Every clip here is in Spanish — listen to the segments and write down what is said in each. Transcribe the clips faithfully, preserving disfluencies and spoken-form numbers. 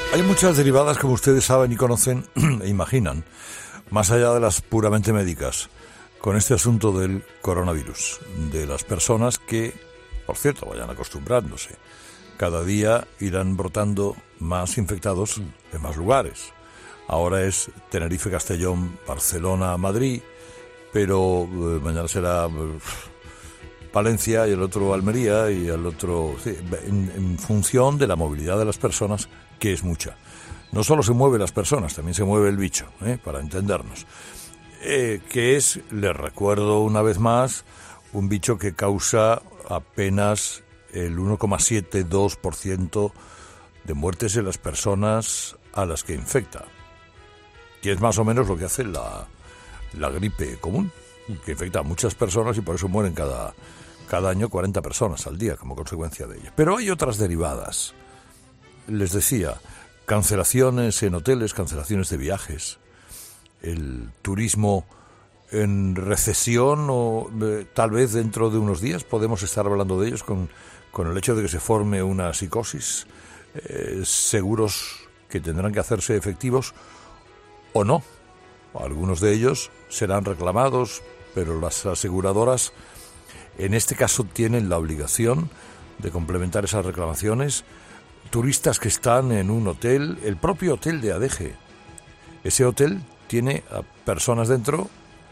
Hay muchas derivadas, como ustedes saben y conocen e imaginan, más allá de las puramente médicas, con este asunto del coronavirus, de las personas que, por cierto, vayan acostumbrándose. Cada día irán brotando más infectados en más lugares. Ahora es Tenerife, Castellón, Barcelona, Madrid, pero eh, mañana será eh, Palencia y el otro Almería y el otro... Sí, en, en función de la movilidad de las personas, que es mucha. No solo se mueven las personas, también se mueve el bicho, ¿eh? Para entendernos. Eh, que es, les recuerdo una vez más, un bicho que causa apenas el uno coma setenta y dos por ciento de muertes en las personas a las que infecta. Que es más o menos lo que hace la, la gripe común, que infecta a muchas personas y por eso mueren cada, cada año cuarenta personas al día como consecuencia de ello. Pero hay otras derivadas. Les decía, cancelaciones en hoteles, cancelaciones de viajes, el turismo en recesión o eh, tal vez dentro de unos días podemos estar hablando de ellos con, con el hecho de que se forme una psicosis, eh, seguros que tendrán que hacerse efectivos o no. Algunos de ellos serán reclamados, pero las aseguradoras en este caso tienen la obligación de complementar esas reclamaciones. Turistas que están en un hotel, el propio hotel de Adeje. Ese hotel tiene a personas dentro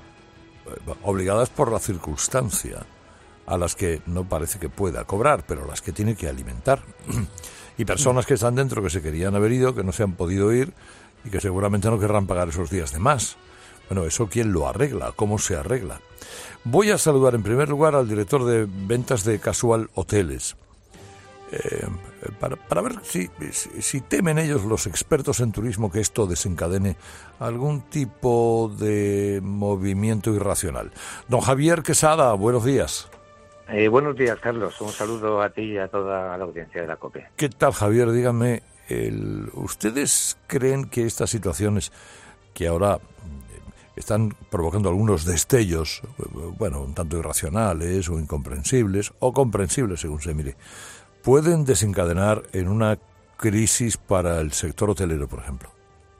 eh, obligadas por la circunstancia, a las que no parece que pueda cobrar, pero a las que tiene que alimentar. Y personas que están dentro que se querían haber ido, que no se han podido ir y que seguramente no querrán pagar esos días de más. Bueno, ¿eso quién lo arregla? ¿Cómo se arregla? Voy a saludar en primer lugar al director de ventas de Casual Hoteles. Eh, para, para ver si, si, si temen ellos, los expertos en turismo, que esto desencadene algún tipo de movimiento irracional. Don Javier Quesada, buenos días. Eh, buenos días, Carlos. Un saludo a ti y a toda la audiencia de la COPE. ¿Qué tal, Javier? Díganme, el, ¿ustedes creen que estas situaciones que ahora están provocando algunos destellos, bueno, un tanto irracionales o incomprensibles, o comprensibles según se mire, pueden desencadenar en una crisis para el sector hotelero, por ejemplo?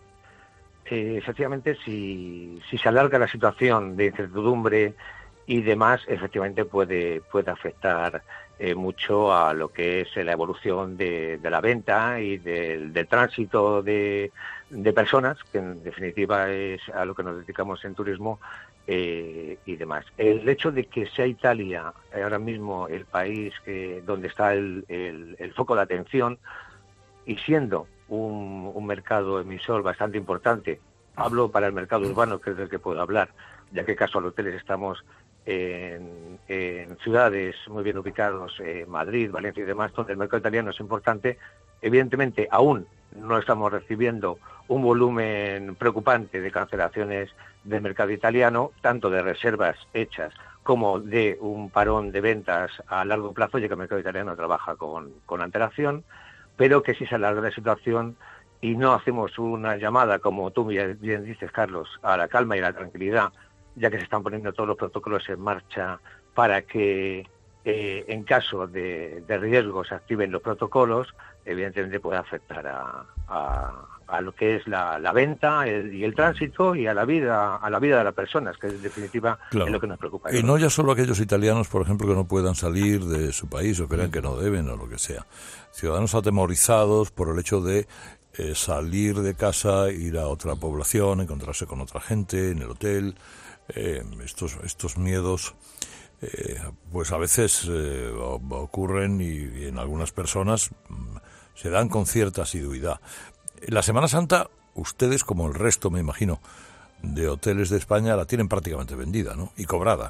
Eh, efectivamente, si, si se alarga la situación de incertidumbre y demás, efectivamente puede, puede afectar eh, mucho a lo que es la evolución de, de la venta y del, del tránsito de, de personas, que en definitiva es a lo que nos dedicamos en turismo. Eh, y demás. El hecho de que sea Italia ahora mismo el país que donde está el, el, el foco de atención y siendo un, un mercado emisor bastante importante, hablo para el mercado urbano, que es del que puedo hablar, ya que Casual Hoteles estamos en, en ciudades muy bien ubicados, eh, Madrid, Valencia y demás, donde el mercado italiano es importante. Evidentemente aún no estamos recibiendo un volumen preocupante de cancelaciones del mercado italiano, tanto de reservas hechas como de un parón de ventas a largo plazo, ya que el mercado italiano trabaja con, con antelación, pero que si se alarga la situación y no hacemos una llamada, como tú bien dices, Carlos, a la calma y a la tranquilidad, ya que se están poniendo todos los protocolos en marcha para que eh, en caso de, de riesgo se activen los protocolos, evidentemente puede afectar a, a, a lo que es la, la venta el, y el tránsito y a la vida a la vida de las personas, que en definitiva claro. Es lo que nos preocupa. Y no ya solo aquellos italianos, por ejemplo, que no puedan salir de su país o crean que no deben o lo que sea. Ciudadanos atemorizados por el hecho de eh, salir de casa, ir a otra población, encontrarse con otra gente en el hotel. Eh, estos, estos miedos... Eh, pues a veces eh, ocurren y, y en algunas personas mm, se dan con cierta asiduidad. En la Semana Santa, ustedes, como el resto, me imagino, de hoteles de España, la tienen prácticamente vendida, ¿no? Y cobrada.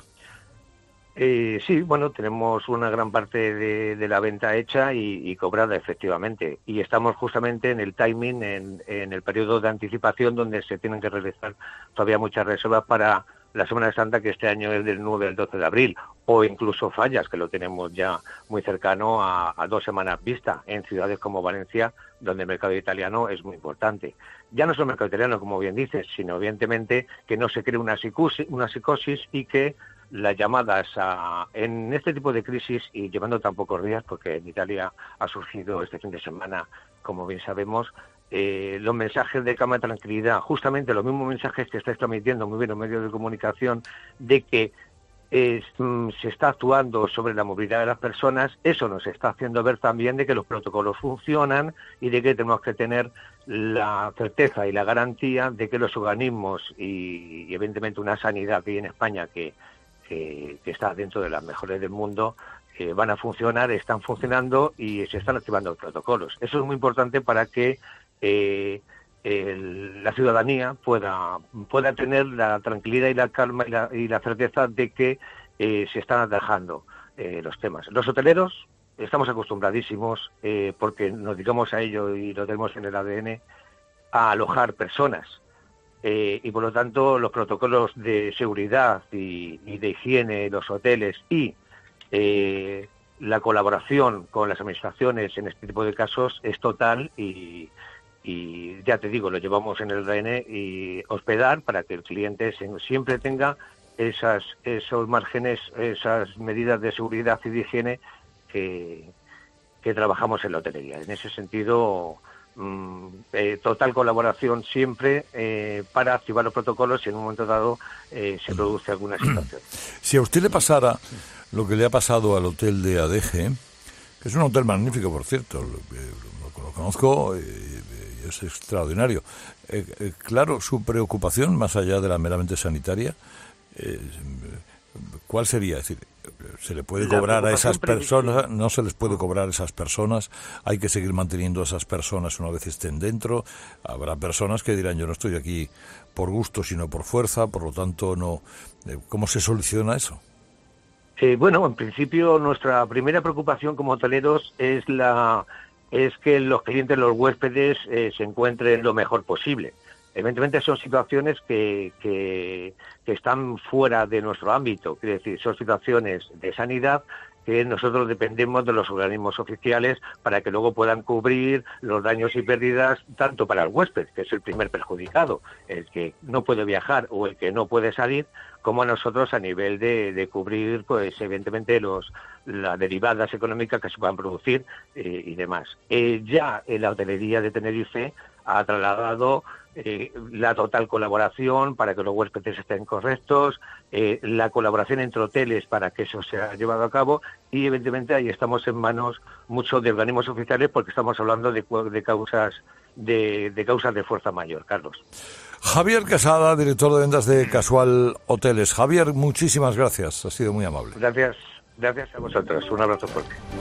Eh, sí, bueno, tenemos una gran parte de, de la venta hecha y, y cobrada, efectivamente. Y estamos justamente en el timing, en, en el periodo de anticipación, donde se tienen que realizar todavía muchas reservas para la Semana Santa, que este año es del nueve al doce de abril, o incluso Fallas, que lo tenemos ya muy cercano a, a dos semanas vista, en ciudades como Valencia, donde el mercado italiano es muy importante. Ya no solo el mercado italiano, como bien dices, sino evidentemente que no se cree una psicosis, una psicosis y que las llamadas a, en este tipo de crisis, y llevando tan pocos días, porque en Italia ha surgido este fin de semana, como bien sabemos, eh, los mensajes de calma y tranquilidad, justamente los mismos mensajes que estáis transmitiendo muy bien en los medios de comunicación, de que eh, se está actuando sobre la movilidad de las personas, eso nos está haciendo ver también de que los protocolos funcionan y de que tenemos que tener la certeza y la garantía de que los organismos y, y evidentemente una sanidad que hay en España que, que, que está dentro de las mejores del mundo, eh, van a funcionar, están funcionando y se están activando los protocolos. Eso es muy importante para que eh, el, la ciudadanía pueda pueda tener la tranquilidad y la calma y la, y la certeza de que eh, se están atajando eh, los temas. Los hoteleros estamos acostumbradísimos, eh, porque nos dedicamos a ello y lo tenemos en el A D N, a alojar personas. Eh, y por lo tanto los protocolos de seguridad y, y de higiene en los hoteles y eh, la colaboración con las administraciones en este tipo de casos es total y, y ya te digo, lo llevamos en el A D N y hospedar para que el cliente se, siempre tenga esas, esos márgenes, esas medidas de seguridad y de higiene que, que trabajamos en la hotelería. En ese sentido, mmm, eh, total colaboración siempre eh, para activar los protocolos si en un momento dado eh, se produce alguna situación. Si a usted le pasara lo que le ha pasado al hotel de Adeje, que es un hotel magnífico, por cierto, lo, lo, lo conozco y, y es extraordinario. Eh, eh, claro, su preocupación, más allá de la meramente sanitaria, eh, ¿cuál sería? Es decir, ¿se le puede cobrar a esas personas? ¿No se les puede cobrar a esas personas? ¿Hay que seguir manteniendo a esas personas una vez estén dentro? Habrá personas que dirán, yo no estoy aquí por gusto, sino por fuerza, por lo tanto, no. ¿Cómo se soluciona eso? Eh, bueno, en principio nuestra primera preocupación como hoteleros es la es que los clientes, los huéspedes, eh, se encuentren lo mejor posible. Evidentemente son situaciones que, que, que están fuera de nuestro ámbito, quiere decir, son situaciones de sanidad que nosotros dependemos de los organismos oficiales para que luego puedan cubrir los daños y pérdidas tanto para el huésped, que es el primer perjudicado, el que no puede viajar o el que no puede salir, como a nosotros a nivel de, de cubrir, pues evidentemente los las derivadas económicas que se puedan producir eh, y demás. Eh, ya en la hotelería de Tenerife ha trasladado eh, la total colaboración para que los huéspedes estén correctos, eh, la colaboración entre hoteles para que eso sea llevado a cabo y evidentemente ahí estamos en manos mucho de organismos oficiales porque estamos hablando de, de causas de, de causas de fuerza mayor, Carlos. Javier Quesada, director de ventas de Casual Hoteles. Javier, muchísimas gracias, ha sido muy amable. Gracias, gracias a vosotros, un abrazo fuerte.